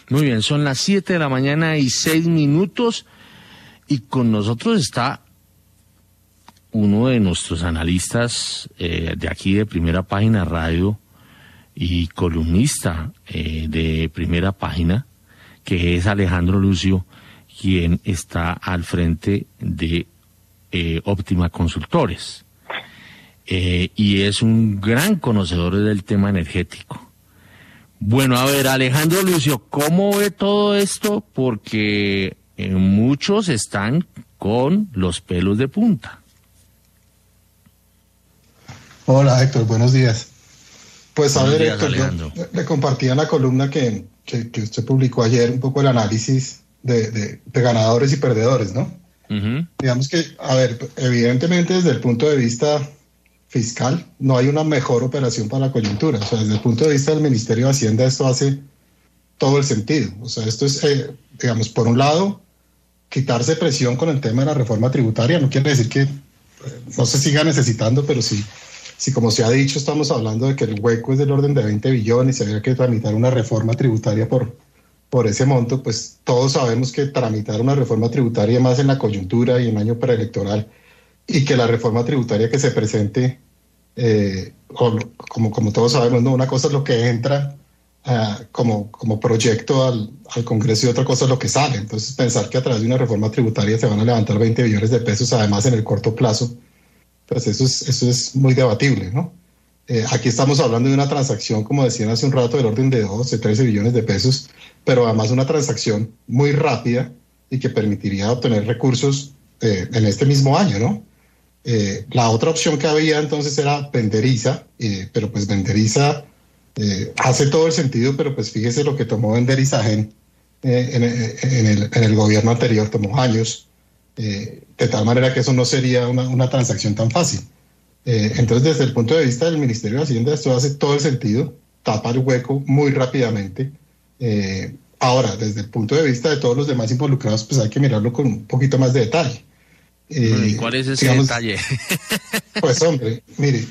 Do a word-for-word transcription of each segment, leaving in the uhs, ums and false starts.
Muy bien, son las siete de la mañana y seis minutos y con nosotros está uno de nuestros analistas eh, de aquí de Primera Página Radio y columnista eh, de Primera Página, que es Alejandro Lucio, quien está al frente de eh, Óptima Consultores. Eh, y es un gran conocedor del tema energético. Bueno, a ver, Alejandro Lucio, ¿cómo ve todo esto? Porque eh, muchos están con los pelos de punta. Hola, Héctor, buenos días. Pues buenos a ver, días, Héctor, Alejandro. yo le compartía en la columna que, que, que usted publicó ayer un poco el análisis de, de, de ganadores y perdedores, ¿no? Uh-huh. Digamos que, a ver, evidentemente desde el punto de vista fiscal, no hay una mejor operación para la coyuntura. O sea, desde el punto de vista del Ministerio de Hacienda, esto hace todo el sentido. O sea, esto es, eh, digamos, por un lado, quitarse presión con el tema de la reforma tributaria. No quiere decir que eh, no se siga necesitando, pero sí, sí, como se ha dicho, estamos hablando de que el hueco es del orden de veinte billones y había que tramitar una reforma tributaria por, por ese monto. Pues todos sabemos que tramitar una reforma tributaria más en la coyuntura y en año preelectoral, y que la reforma tributaria que se presente, eh, o, como, como todos sabemos, ¿no? Una cosa es lo que entra uh, como, como proyecto al, al Congreso y otra cosa es lo que sale. Entonces, pensar que a través de una reforma tributaria se van a levantar veinte billones de pesos, además en el corto plazo, pues eso es, eso es muy debatible, ¿no? Eh, aquí estamos hablando de una transacción, como decían hace un rato, del orden de doce, trece billones de pesos, pero además una transacción muy rápida y que permitiría obtener recursos eh, en este mismo año, ¿no? Eh, la otra opción que había entonces era Venderiza, eh, pero pues Venderiza eh, hace todo el sentido, pero pues fíjese lo que tomó Venderizagen eh, en, en, el, en el gobierno anterior, tomó años, eh, de tal manera que eso no sería una, una transacción tan fácil. Eh, entonces, desde el punto de vista del Ministerio de Hacienda, esto hace todo el sentido, tapa el hueco muy rápidamente. Eh, ahora, desde el punto de vista de todos los demás involucrados, pues hay que mirarlo con un poquito más de detalle. Eh, ¿Y cuál es ese digamos, detalle? Pues hombre, mire,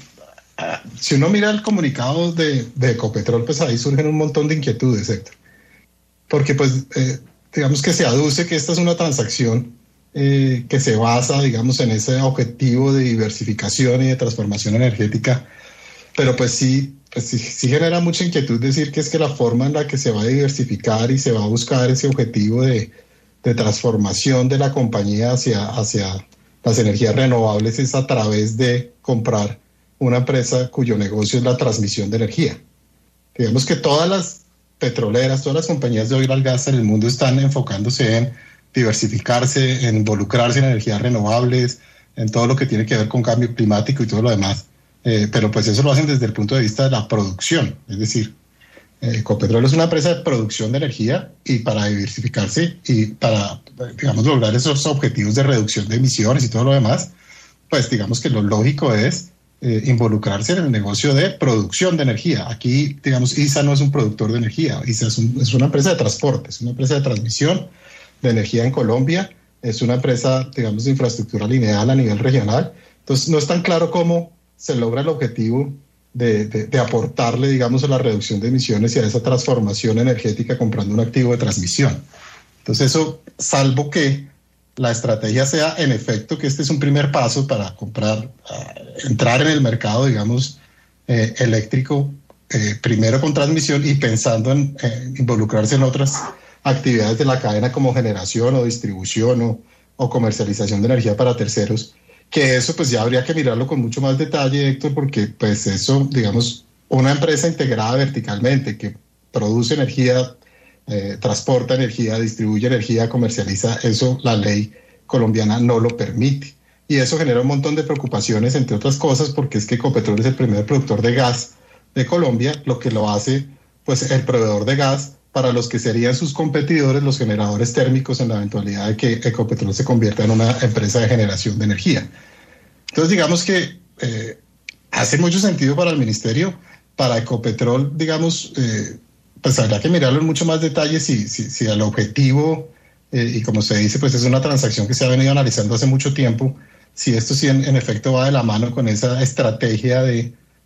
si uno mira el comunicado de, de Ecopetrol, pues ahí surgen un montón de inquietudes, Héctor. Porque pues eh, digamos que se aduce que esta es una transacción eh, que se basa, digamos, en ese objetivo de diversificación y de transformación energética, pero pues sí, pues sí, sí genera mucha inquietud decir que es que la forma en la que se va a diversificar y se va a buscar ese objetivo de de transformación de la compañía hacia, hacia las energías renovables es a través de comprar una empresa cuyo negocio es la transmisión de energía. Digamos que todas las petroleras, todas las compañías de oil and gas en el mundo están enfocándose en diversificarse, en involucrarse en energías renovables, en todo lo que tiene que ver con cambio climático y todo lo demás. Eh, pero pues eso lo hacen desde el punto de vista de la producción, es decir, Ecopetrol es una empresa de producción de energía y para diversificarse y para, digamos, lograr esos objetivos de reducción de emisiones y todo lo demás, pues digamos que lo lógico es eh, involucrarse en el negocio de producción de energía. Aquí, digamos, I S A no es un productor de energía, I S A es, un, es una empresa de transporte, es una empresa de transmisión de energía en Colombia, es una empresa, digamos, de infraestructura lineal a nivel regional. Entonces, no es tan claro cómo se logra el objetivo De, de, de aportarle, digamos, a la reducción de emisiones y a esa transformación energética comprando un activo de transmisión. Entonces eso, salvo que la estrategia sea, en efecto, que este es un primer paso para comprar, uh, entrar en el mercado, digamos, eh, eléctrico, eh, primero con transmisión y pensando en eh, involucrarse en otras actividades de la cadena como generación o distribución o, o comercialización de energía para terceros, que eso pues ya habría que mirarlo con mucho más detalle, Héctor, porque pues eso, digamos, una empresa integrada verticalmente que produce energía, eh, transporta energía, distribuye energía, comercializa, eso la ley colombiana no lo permite. Y eso genera un montón de preocupaciones, entre otras cosas, porque es que Ecopetrol es el primer productor de gas de Colombia, lo que lo hace pues el proveedor de gas para los que serían sus competidores, los generadores térmicos, en la eventualidad de que Ecopetrol se convierta en una empresa de generación de energía. Entonces, digamos que eh, hace mucho sentido para el ministerio, para Ecopetrol, digamos, eh, pues habrá que mirarlo en mucho más detalle si, si, si el objetivo, eh, y como se dice, pues es una transacción que se ha venido analizando hace mucho tiempo, si esto sí en, en efecto va de la mano con esa estrategia de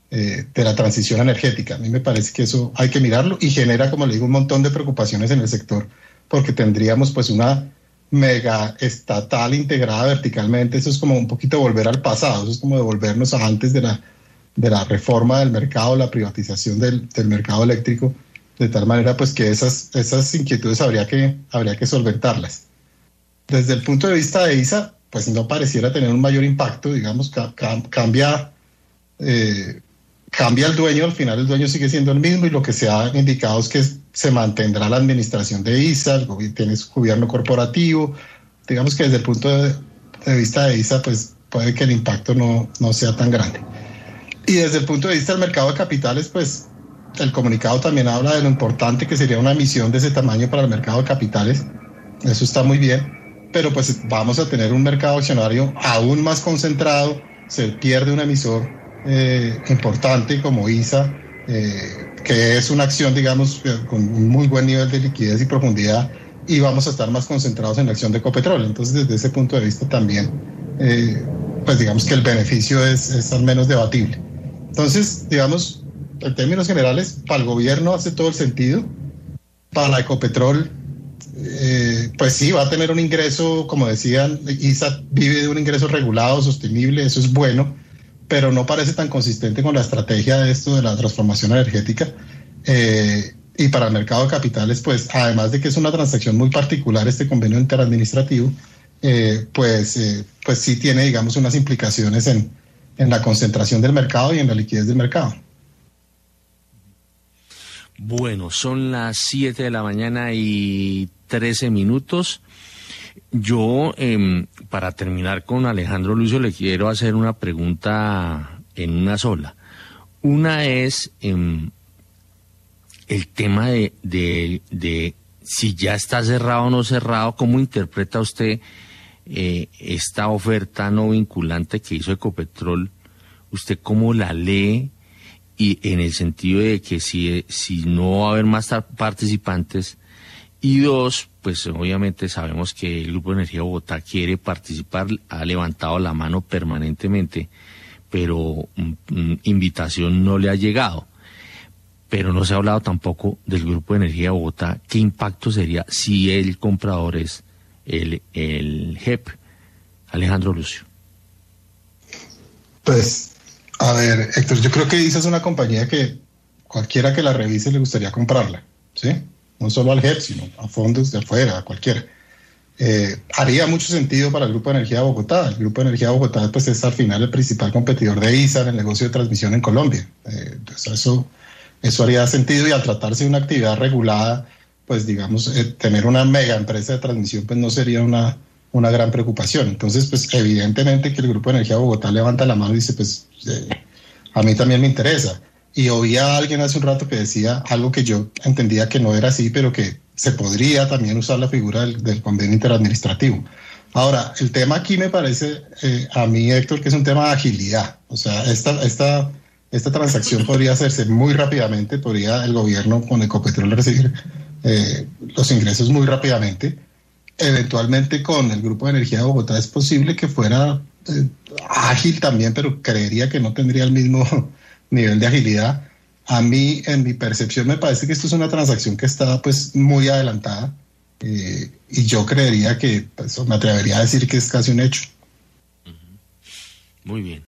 eh, de la transición energética. A mí me parece que eso hay que mirarlo y genera, como le digo, un montón de preocupaciones en el sector, porque tendríamos pues una mega estatal integrada verticalmente. Eso es como un poquito volver al pasado, eso es como devolvernos a antes de la, de la reforma del mercado, la privatización del, del mercado eléctrico, de tal manera pues que esas, esas inquietudes habría que, habría que solventarlas. Desde el punto de vista de I S A, pues no pareciera tener un mayor impacto, digamos, ca ca cambia, eh, cambia el dueño, al final el dueño sigue siendo el mismo y lo que se ha indicado es que se mantendrá la administración de I S A, el gobierno, tiene su gobierno corporativo, digamos que desde el punto de, de vista de I S A, pues puede que el impacto no, no sea tan grande. Y desde el punto de vista del mercado de capitales, pues el comunicado también habla de lo importante que sería una emisión de ese tamaño para el mercado de capitales, eso está muy bien. Pero pues vamos a tener un mercado accionario aún más concentrado, se pierde un emisor eh, importante como I S A, eh, que es una acción, digamos, con un muy buen nivel de liquidez y profundidad, y vamos a estar más concentrados en la acción de Ecopetrol. Entonces, desde ese punto de vista también, eh, pues digamos que el beneficio es, es al menos debatible. Entonces, digamos, en términos generales, para el gobierno hace todo el sentido, para Ecopetrol, Eh, pues sí, va a tener un ingreso, como decían, I S A vive de un ingreso regulado, sostenible, eso es bueno, pero no parece tan consistente con la estrategia de esto de la transformación energética. Eh, y para el mercado de capitales, pues además de que es una transacción muy particular este convenio interadministrativo, eh, pues, eh, pues sí tiene, digamos, unas implicaciones en, en la concentración del mercado y en la liquidez del mercado. Bueno, son las siete de la mañana y trece minutos. Yo, eh, para terminar con Alejandro Lucio, le quiero hacer una pregunta en una sola. Una es eh, el tema de, de, de si ya está cerrado o no cerrado. ¿Cómo interpreta usted eh, esta oferta no vinculante que hizo Ecopetrol? ¿Usted cómo la lee? Y en el sentido de que si, si no va a haber más participantes. Y dos, pues obviamente sabemos que el Grupo de Energía Bogotá quiere participar, ha levantado la mano permanentemente, pero mm, invitación no le ha llegado. Pero no se ha hablado tampoco del Grupo de Energía Bogotá. ¿Qué impacto sería si el comprador es el, el G E P? Alejandro Lucio. Pues, a ver, Héctor, yo creo que I S A es una compañía que cualquiera que la revise le gustaría comprarla, ¿sí? No solo al G E P, sino a fondos de afuera, a cualquiera. Eh, haría mucho sentido para el Grupo de Energía Bogotá. El Grupo de Energía Bogotá pues, es al final el principal competidor de I S A en el negocio de transmisión en Colombia. Eh, entonces eso, eso haría sentido, y al tratarse de una actividad regulada, pues digamos, eh, tener una mega empresa de transmisión pues no sería una, una gran preocupación. Entonces, pues evidentemente que el Grupo de Energía Bogotá levanta la mano y dice, pues eh, a mí también me interesa. Y oía a alguien hace un rato que decía algo que yo entendía que no era así, pero que se podría también usar la figura del, del convenio interadministrativo. Ahora, el tema aquí me parece, eh, a mí, Héctor, que es un tema de agilidad. O sea, esta, esta, esta transacción podría hacerse muy rápidamente, podría el gobierno con Ecopetrol recibir eh, los ingresos muy rápidamente. Eventualmente con el Grupo de Energía de Bogotá es posible que fuera eh, ágil también, pero creería que no tendría el mismo nivel de agilidad. A mí, en mi percepción, me parece que esto es una transacción que está pues muy adelantada, eh, y yo creería que, pues, me atrevería a decir que es casi un hecho. Muy bien.